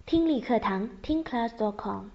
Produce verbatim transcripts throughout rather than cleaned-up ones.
听力课堂 听 class dot com。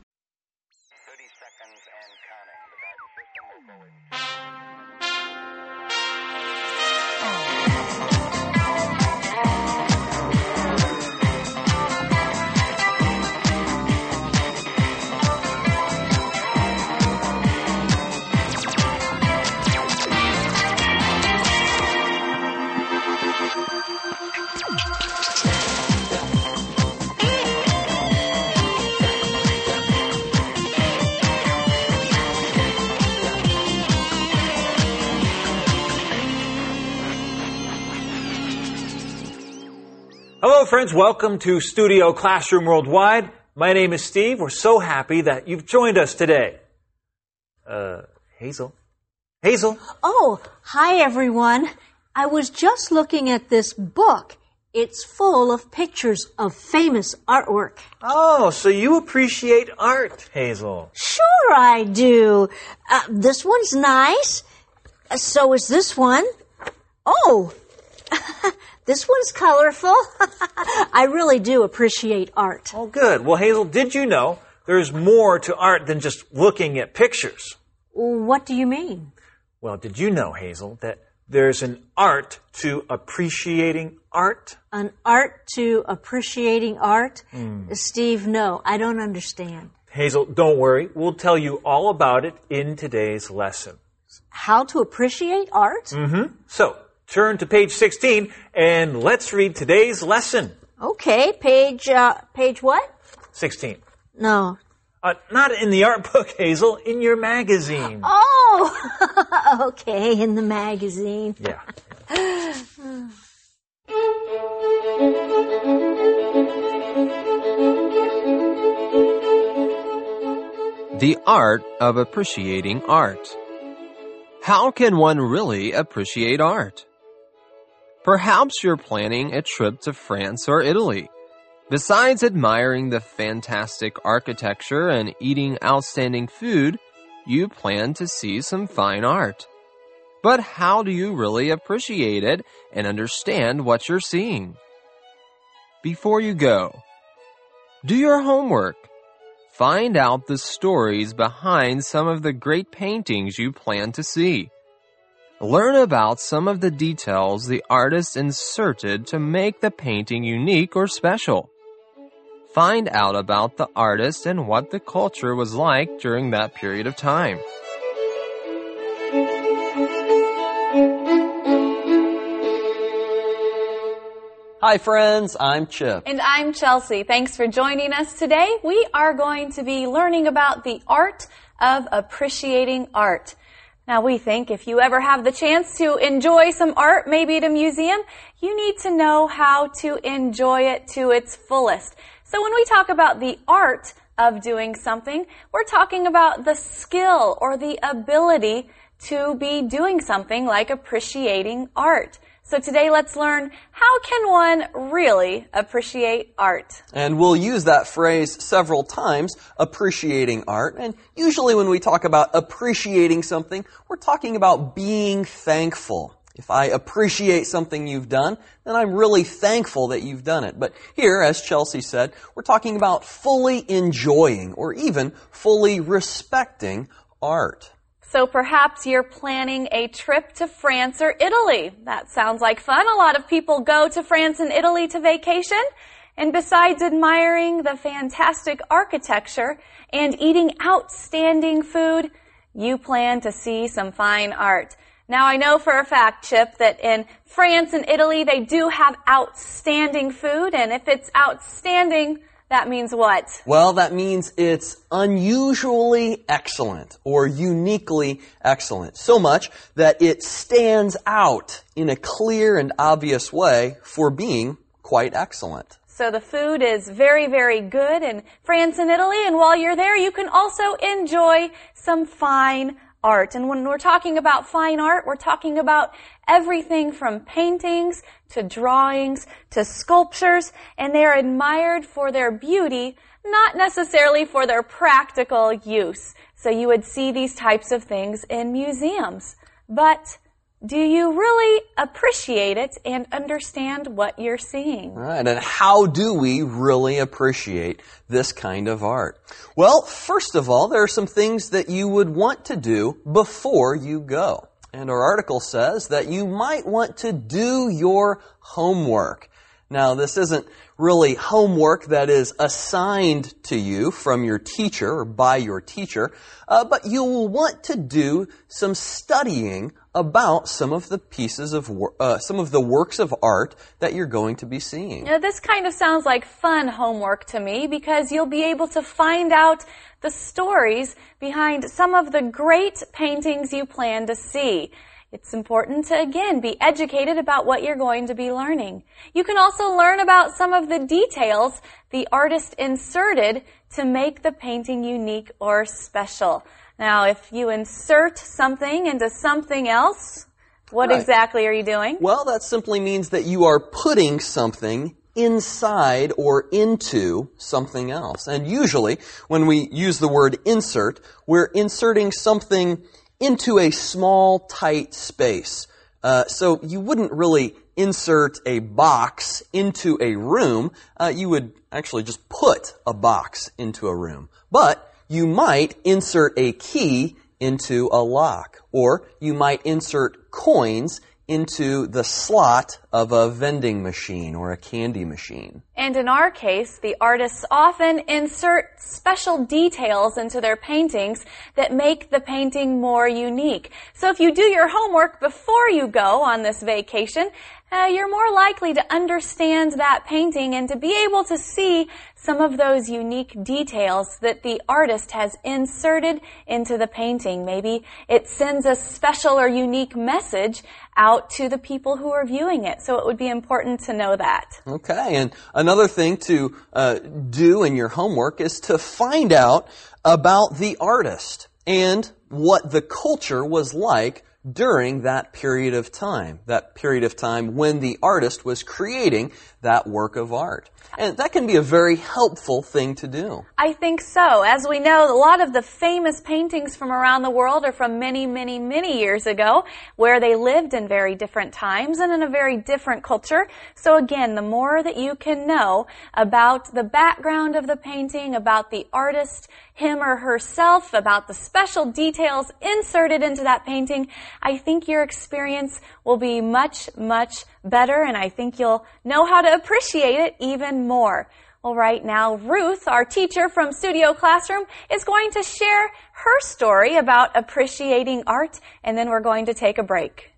Hello friends, welcome to Studio Classroom Worldwide. My name is Steve. We're so happy that you've joined us today. Uh, Hazel? Hazel? Oh, hi everyone. I was just looking at this book. It's full of pictures of famous artwork. Oh, so you appreciate art, Hazel. Sure I do. Uh, this one's nice. Uh, so is this one. Oh, this one's colorful. I really do appreciate art. Oh, good. Well, Hazel, did you know there's more to art than just looking at pictures? What do you mean? Well, did you know, Hazel, that there's an art to appreciating art? An art to appreciating art? Mm. Steve, no, I don't understand. Hazel, don't worry. We'll tell you all about it in today's lesson. How to appreciate art? Mm-hmm. So, turn to page sixteen and let's read today's lesson. Okay, page, uh, page what? sixteen. No. Uh, not in the art book, Hazel, in your magazine. Oh, okay, in the magazine. Yeah. The art of appreciating art. How can one really appreciate art? Perhaps you're planning a trip to France or Italy. Besides admiring the fantastic architecture and eating outstanding food, you plan to see some fine art. But how do you really appreciate it and understand what you're seeing? Before you go, do your homework. Find out the stories behind some of the great paintings you plan to see. Learn about some of the details the artist inserted to make the painting unique or special. Find out about the artist and what the culture was like during that period of time. Hi friends, I'm Chip. And I'm Chelsea. Thanks for joining us today. We are going to be learning about the art of appreciating art. Now we think if you ever have the chance to enjoy some art, maybe at a museum, you need to know how to enjoy it to its fullest. So when we talk about the art of doing something, we're talking about the skill or the ability to be doing something like appreciating art. So today let's learn, how can one really appreciate art? And we'll use that phrase several times, appreciating art. And usually when we talk about appreciating something, we're talking about being thankful. If I appreciate something you've done, then I'm really thankful that you've done it. But here, as Chelsea said, we're talking about fully enjoying or even fully respecting art. So perhaps you're planning a trip to France or Italy. That sounds like fun. A lot of people go to France and Italy to vacation. And besides admiring the fantastic architecture and eating outstanding food, you plan to see some fine art. Now I know for a fact, Chip, that in France and Italy they do have outstanding food. And if it's outstanding, that means what? Well, that means it's unusually excellent or uniquely excellent. So much that it stands out in a clear and obvious way for being quite excellent. So the food is very, very good in France and Italy. And while you're there, you can also enjoy some fine art. And when we're talking about fine art, we're talking about everything from paintings to drawings to sculptures, and they're admired for their beauty, not necessarily for their practical use. So you would see these types of things in museums. But Do you really appreciate it and understand what you're seeing? All right, and how do we really appreciate this kind of art? Well, first of all, there are some things that you would want to do before you go. And our article says that you might want to do your homework. Now, this isn't really homework that is assigned to you from your teacher or by your teacher, uh, but you will want to do some studying about some of the pieces of wor- uh, some of the works of art that you're going to be seeing. Now, this kind of sounds like fun homework to me because you'll be able to find out the stories behind some of the great paintings you plan to see. It's important to, again, be educated about what you're going to be learning. You can also learn about some of the details the artist inserted to make the painting unique or special. Now, if you insert something into something else, what Right. exactly are you doing? Well, that simply means that you are putting something inside or into something else. And usually, when we use the word insert, we're inserting something into a small, tight space. Uh, so you wouldn't really insert a box into a room. Uh, you would actually just put a box into a room. But you might insert a key into a lock, or you might insert coins into the slot of a vending machine or a candy machine. And in our case, the artists often insert special details into their paintings that make the painting more unique. So if you do your homework before you go on this vacation, uh, you're more likely to understand that painting and to be able to see some of those unique details that the artist has inserted into the painting. Maybe it sends a special or unique message out to the people who are viewing it. So it would be important to know that. Okay, and another thing to uh, do in your homework is to find out about the artist and what the culture was like during that period of time, that period of time when the artist was creating that work of art. And that can be a very helpful thing to do. I think so. As we know, a lot of the famous paintings from around the world are from many, many, many years ago, where they lived in very different times and in a very different culture. So again, the more that you can know about the background of the painting, about the artist, him or herself, about the special details inserted into that painting, I think your experience will be much, much better, and I think you'll know how to appreciate it even more. Well, right now, Ruth, our teacher from Studio Classroom, is going to share her story about appreciating art, and then we're going to take a break.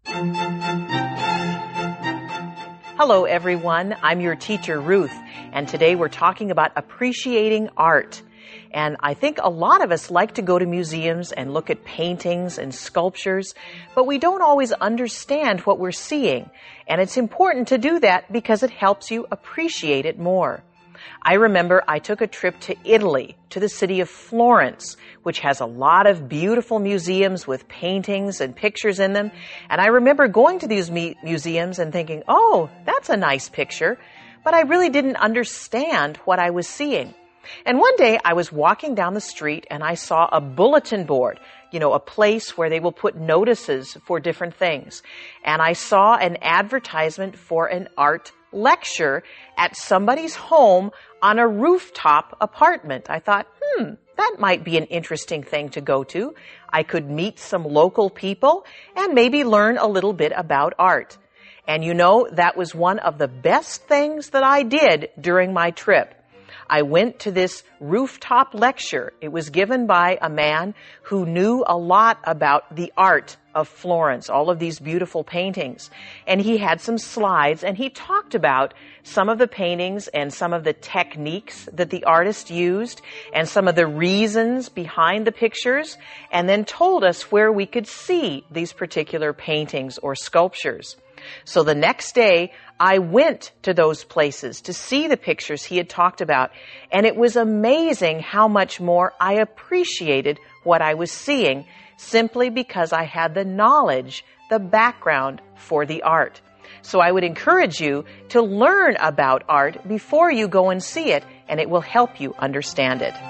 Hello, everyone. I'm your teacher, Ruth, and today we're talking about appreciating art. And I think a lot of us like to go to museums and look at paintings and sculptures, but we don't always understand what we're seeing. And it's important to do that because it helps you appreciate it more. I remember I took a trip to Italy, to the city of Florence, which has a lot of beautiful museums with paintings and pictures in them. And I remember going to these mu- museums and thinking, oh, that's a nice picture. But I really didn't understand what I was seeing. And one day I was walking down the street and I saw a bulletin board, you know, a place where they will put notices for different things. And I saw an advertisement for an art lecture at somebody's home on a rooftop apartment. I thought, hmm, that might be an interesting thing to go to. I could meet some local people and maybe learn a little bit about art. And you know, that was one of the best things that I did during my trip. I went to this rooftop lecture. It was given by a man who knew a lot about the art of Florence, all of these beautiful paintings. And he had some slides and he talked about some of the paintings and some of the techniques that the artist used and some of the reasons behind the pictures, and then told us where we could see these particular paintings or sculptures. So the next day, I went to those places to see the pictures he had talked about, and it was amazing how much more I appreciated what I was seeing simply because I had the knowledge, the background for the art. So I would encourage you to learn about art before you go and see it, and it will help you understand it.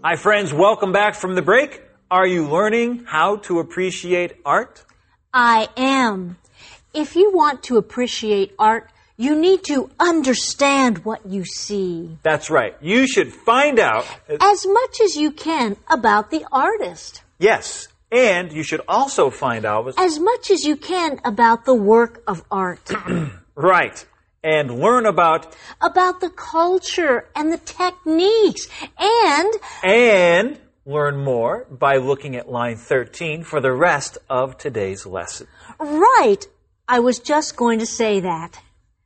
Hi friends, welcome back from the break. Are you learning how to appreciate art? I am. If you want to appreciate art, you need to understand what you see. That's right. You should find out... as much as you can about the artist. Yes, and you should also find out... as much as you can about the work of art. Right. And learn about... about the culture and the techniques and... and learn more by looking at line thirteen for the rest of today's lesson. Right. I was just going to say that.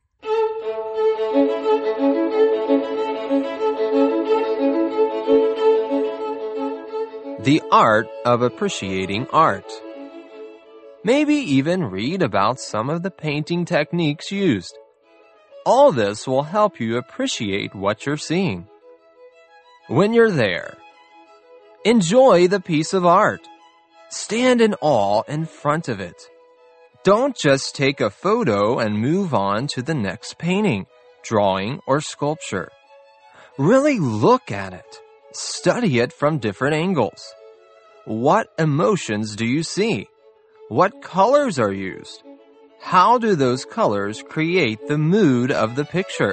The art of appreciating art. Maybe even read about some of the painting techniques used. All this will help you appreciate what you're seeing. When you're there, enjoy the piece of art. Stand in awe in front of it. Don't just take a photo and move on to the next painting, drawing, or sculpture. Really look at it. Study it from different angles. What emotions do you see? What colors are used? How do those colors create the mood of the picture?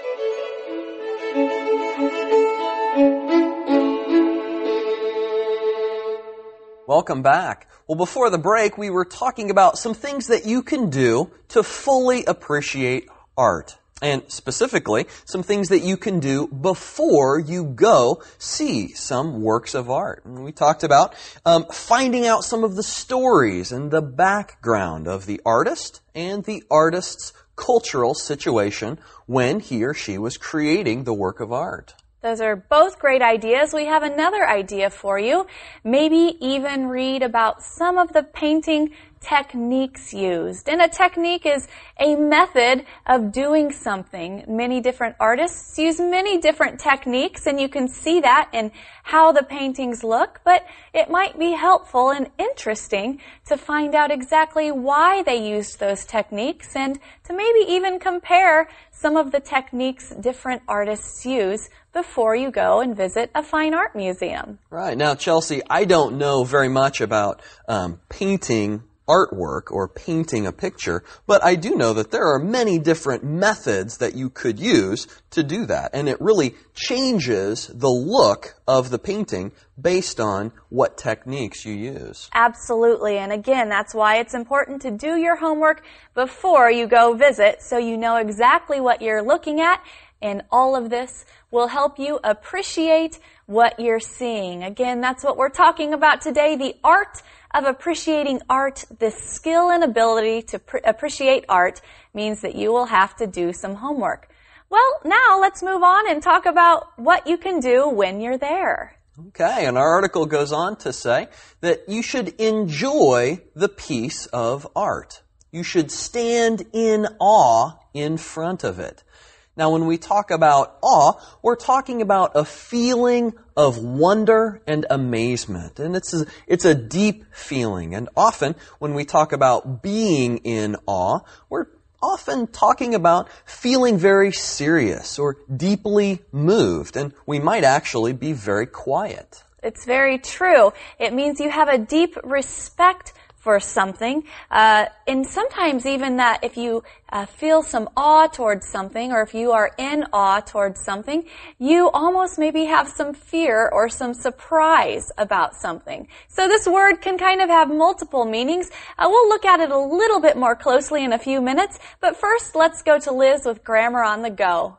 Welcome back. Well, before the break, we were talking about some things that you can do to fully appreciate art. And specifically, some things that you can do before you go see some works of art. And we talked about um, finding out some of the stories and the background of the artist and the artist's cultural situation when he or she was creating the work of art. Those are both great ideas. We have another idea for you. Maybe even read about some of the painting techniques used. And a technique is a method of doing something. Many different artists use many different techniques, and you can see that in how the paintings look, but it might be helpful and interesting to find out exactly why they used those techniques and to maybe even compare some of the techniques different artists use before you go and visit a fine art museum. Right. Now, Chelsea, I don't know very much about um, painting artwork or painting a picture, but I do know that there are many different methods that you could use to do that. And it really changes the look of the painting based on what techniques you use. Absolutely. And again, that's why it's important to do your homework before you go visit so you know exactly what you're looking at. And all of this will help you appreciate what you're seeing. Again, that's what we're talking about today, the art of appreciating art. This skill and ability to pr- appreciate art means that you will have to do some homework. Well, now let's move on and talk about what you can do when you're there. Okay, and our article goes on to say that you should enjoy the piece of art. You should stand in awe in front of it. Now, when we talk about awe, we're talking about a feeling of wonder and amazement. And it's a, it's a deep feeling. And often, when we talk about being in awe, we're often talking about feeling very serious or deeply moved. And we might actually be very quiet. It's very true. It means you have a deep respect for something, uh, and sometimes even that if you uh, feel some awe towards something, or if you are in awe towards something, you almost maybe have some fear or some surprise about something. So this word can kind of have multiple meanings. Uh, we'll look at it a little bit more closely in a few minutes, but first let's go to Liz with Grammar on the Go.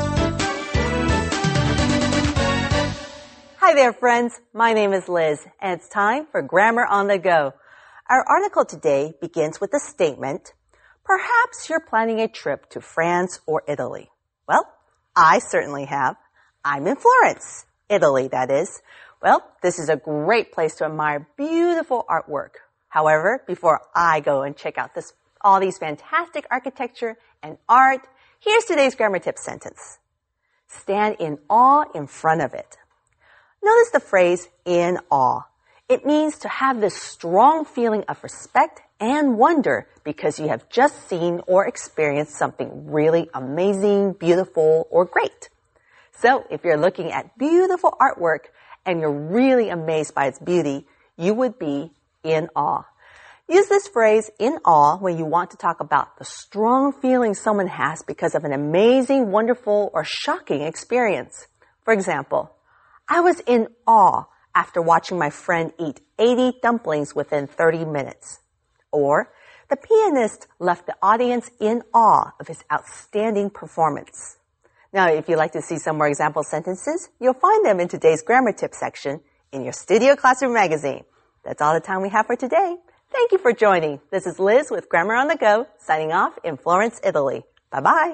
Hi there, friends. My name is Liz, and it's time for Grammar on the Go. Our article today begins with a statement. Perhaps you're planning a trip to France or Italy. Well, I certainly have. I'm in Florence, Italy, that is. Well, this is a great place to admire beautiful artwork. However, before I go and check out this, all these fantastic architecture and art, here's today's grammar tip sentence. Stand in awe in front of it. Notice the phrase in awe. It means to have this strong feeling of respect and wonder because you have just seen or experienced something really amazing, beautiful, or great. So if you're looking at beautiful artwork and you're really amazed by its beauty, you would be in awe. Use this phrase, in awe, when you want to talk about the strong feeling someone has because of an amazing, wonderful, or shocking experience. For example, I was in awe after watching my friend eat eighty dumplings within thirty minutes. Or, the pianist left the audience in awe of his outstanding performance. Now, if you'd like to see some more example sentences, you'll find them in today's grammar tip section in your Studio Classroom magazine. That's all the time we have for today. Thank you for joining. This is Liz with Grammar on the Go, signing off in Florence, Italy. Bye-bye.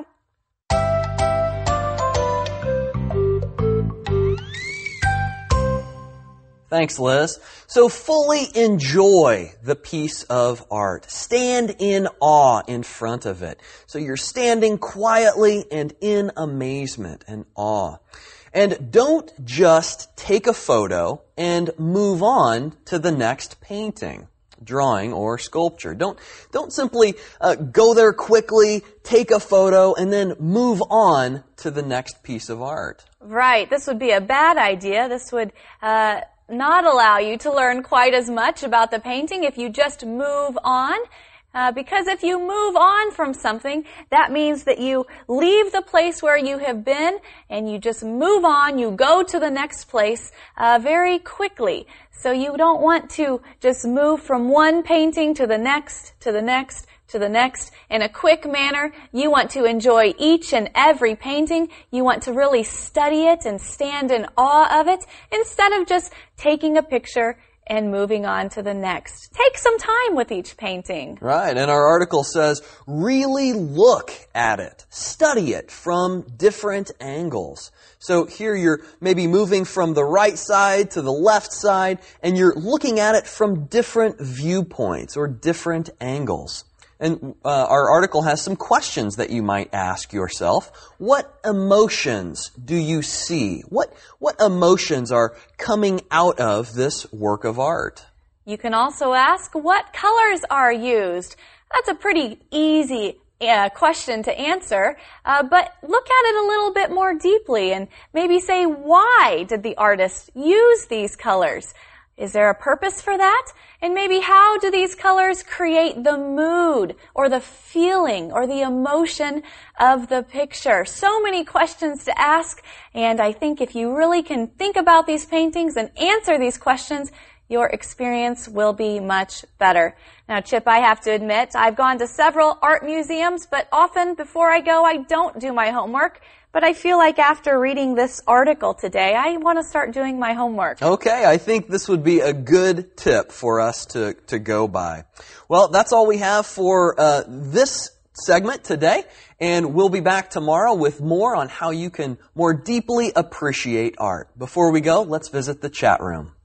Thanks, Liz. So fully enjoy the piece of art. Stand in awe in front of it. So you're standing quietly and in amazement and awe. And don't just take a photo and move on to the next painting, drawing, or sculpture. Don't, don't simply uh, go there quickly, take a photo, and then move on to the next piece of art. Right. This would be a bad idea. This would uh, not allow you to learn quite as much about the painting if you just move on. Uh, because if you move on from something, that means that you leave the place where you have been and you just move on, you go to the next place uh, very quickly. So you don't want to just move from one painting to the next, to the next, to the next in a quick manner. You want to enjoy each and every painting. You want to really study it and stand in awe of it instead of just taking a picture and moving on to the next. Take some time with each painting. Right, and our article says, really look at it. Study it from different angles. So here you're maybe moving from the right side to the left side, and you're looking at it from different viewpoints or different angles. And uh, our article has some questions that you might ask yourself. What emotions do you see? What, what emotions are coming out of this work of art? You can also ask, what colors are used? That's a pretty easy uh, question to answer, uh, but look at it a little bit more deeply and maybe say, why did the artist use these colors? Is there a purpose for that? And maybe how do these colors create the mood or the feeling or the emotion of the picture? So many questions to ask, and I think if you really can think about these paintings and answer these questions, your experience will be much better. Now, Chip, I have to admit, I've gone to several art museums, but often before I go, I don't do my homework. But I feel like after reading this article today, I want to start doing my homework. Okay, I think this would be a good tip for us to, to go by. Well, that's all we have for uh, this segment today, and we'll be back tomorrow with more on how you can more deeply appreciate art. Before we go, let's visit the chat room.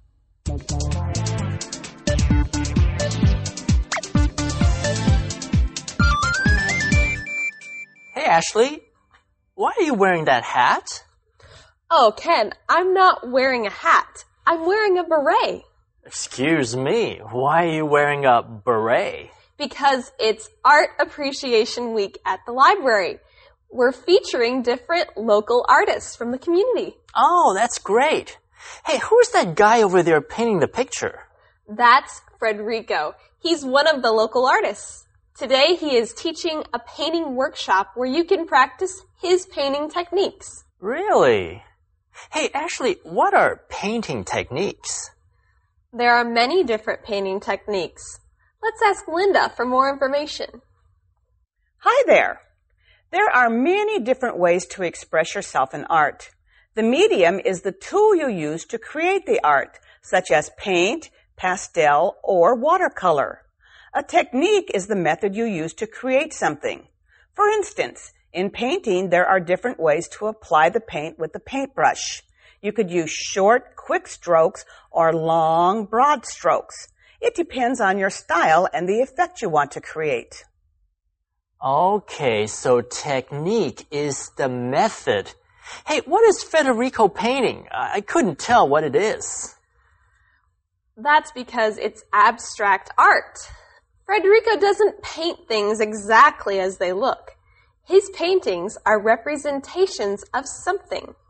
Hey, Ashley. Why are you wearing that hat? Oh, Ken, I'm not wearing a hat. I'm wearing a beret. Excuse me, why are you wearing a beret? Because it's Art Appreciation Week at the library. We're featuring different local artists from the community. Oh, that's great. Hey, who's that guy over there painting the picture? That's Federico. He's one of the local artists. Today, he is teaching a painting workshop where you can practice his painting techniques. Really? Hey, Ashley, what are painting techniques? There are many different painting techniques. Let's ask Linda for more information. Hi there. There are many different ways to express yourself in art. The medium is the tool you use to create the art, such as paint, pastel, or watercolor. A technique is the method you use to create something. For instance, in painting, there are different ways to apply the paint with the paintbrush. You could use short, quick strokes or long, broad strokes. It depends on your style and the effect you want to create. Okay, so technique is the method. Hey, what is Federico painting? I couldn't tell what it is. That's because it's abstract art. Federico doesn't paint things exactly as they look. His paintings are representations of something.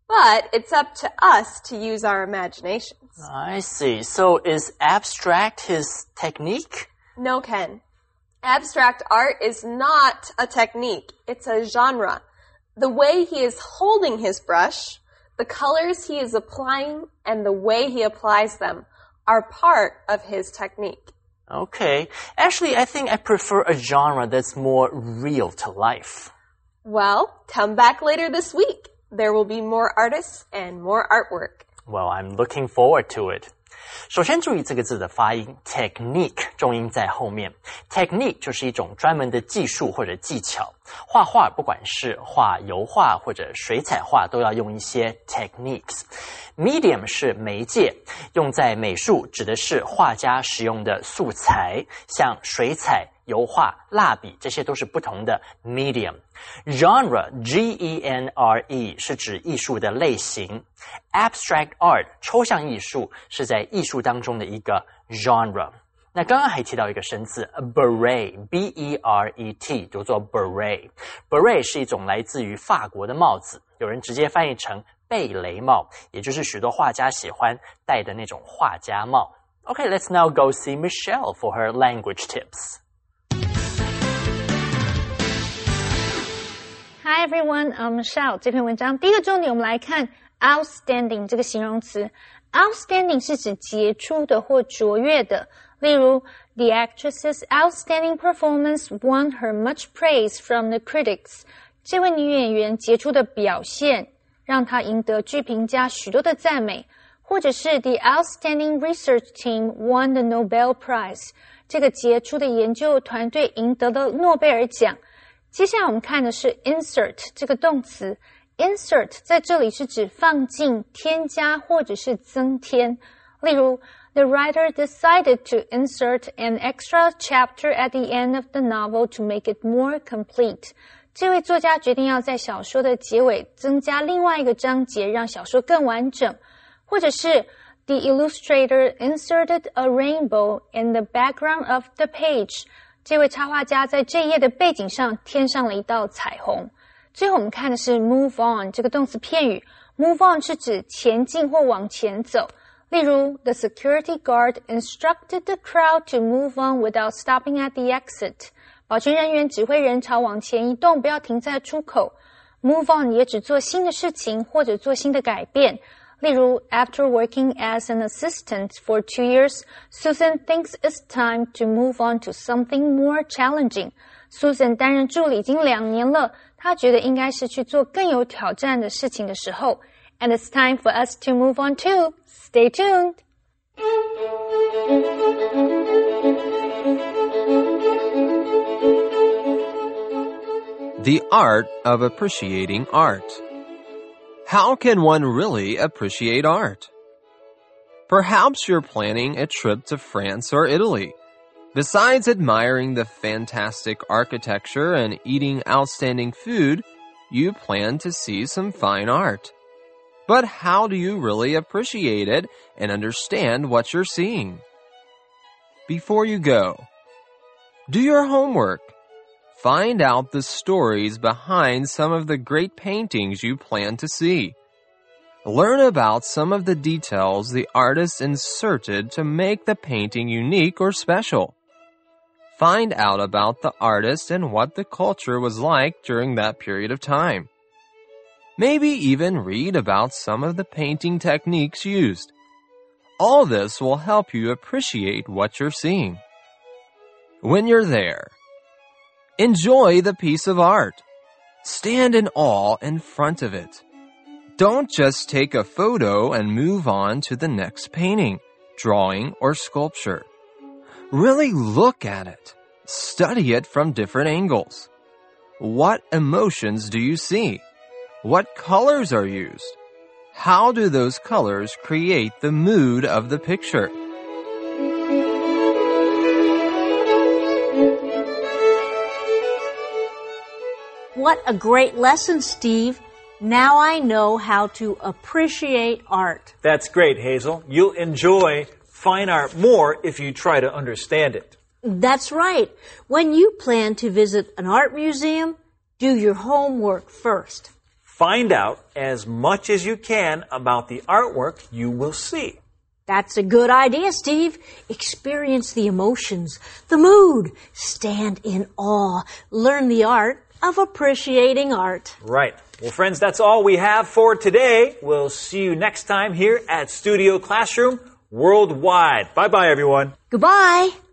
But it's up to us to use our imaginations. I see. So is abstract his technique? No, Ken. Abstract art is not a technique. It's a genre. The way he is holding his brush, the colors he is applying, and the way he applies them are part of his technique. Okay. Actually, I think I prefer a genre that's more real to life. Well, come back later this week. There will be more artists and more artwork. Well, I'm looking forward to it. 首先注意这个字的发音 technique 重音在后面 technique 就是一种专门的技术或者技巧画画不管是画油画或者水彩画都要用一些 techniques medium 是媒介用在美术指的是画家使用的素材像水彩油画蜡笔这些都是不同的 medium genre G E N R E 是指艺术的类型 abstract art 抽象艺术是在艺术当中的一个 genre 那刚刚还提到一个生字 beret B E R E T 读作 beret beret 是一种来自于法国的帽子有人直接翻译成贝雷帽也就是许多画家喜欢戴的那种画家帽 Okay, let's now go see Michelle for her language tips Hi everyone, I'm Michelle. 这篇文章第一个重点我们来看 outstanding 这个形容词。Outstanding 是指杰出的或卓越的。例如 The actress's outstanding performance won her much praise from the critics. 这位女演员杰出的表现让她赢得剧评家许多的赞美。或者是 The outstanding research team won the Nobel Prize. 这个杰出的研究团队赢得了诺贝尔奖。接下来我们看的是 insert 这个动词 insert 在这里是指放进添加或者是增添例如 The writer decided to insert an extra chapter at the end of the novel to make it more complete 这位作家决定要在小说的结尾增加另外一个章节让小说更完整或者是 The illustrator inserted a rainbow in the background of the page这位插画家在这一页的背景上添上了一道彩虹。最后我们看的是 move on 这个动词片语。move on 是指前进或往前走。例如 The security guard instructed the crowd to move on without stopping at the exit. 保全人员指挥人潮往前移动，不要停在出口。move on 也指做新的事情或者做新的改变。例如 After working as an assistant for two years, Susan thinks it's time to move on to something more challenging. Susan 担任助理已经两年了，她觉得应该是去做更有挑战的事情的时候。And it's time for us to move on too. Stay tuned. The art of appreciating art.How can one really appreciate art? Perhaps you're planning a trip to France or Italy. Besides admiring the fantastic architecture and eating outstanding food, you plan to see some fine art. But how do you really appreciate it and understand what you're seeing? Before you go, do your homework.Find out the stories behind some of the great paintings you plan to see. Learn about some of the details the artist inserted to make the painting unique or special. Find out about the artist and what the culture was like during that period of time. Maybe even read about some of the painting techniques used. All this will help you appreciate what you're seeing. When you're there,Enjoy the piece of art. Stand in awe in front of it. Don't just take a photo and move on to the next painting, drawing, or sculpture. Really look at it. Study it from different angles. What emotions do you see? What colors are used? How do those colors create the mood of the picture?What a great lesson, Steve. Now I know how to appreciate art. That's great, Hazel. You'll enjoy fine art more if you try to understand it. That's right. When you plan to visit an art museum, do your homework first. find out as much as you can about the artwork you will see. That's a good idea, Steve. Experience the emotions, the mood. Stand in awe. Learn the art of appreciating art. Right. Well, friends, that's all we have for today. We'll see you next time here at Studio Classroom Worldwide. Bye-bye, everyone. Goodbye.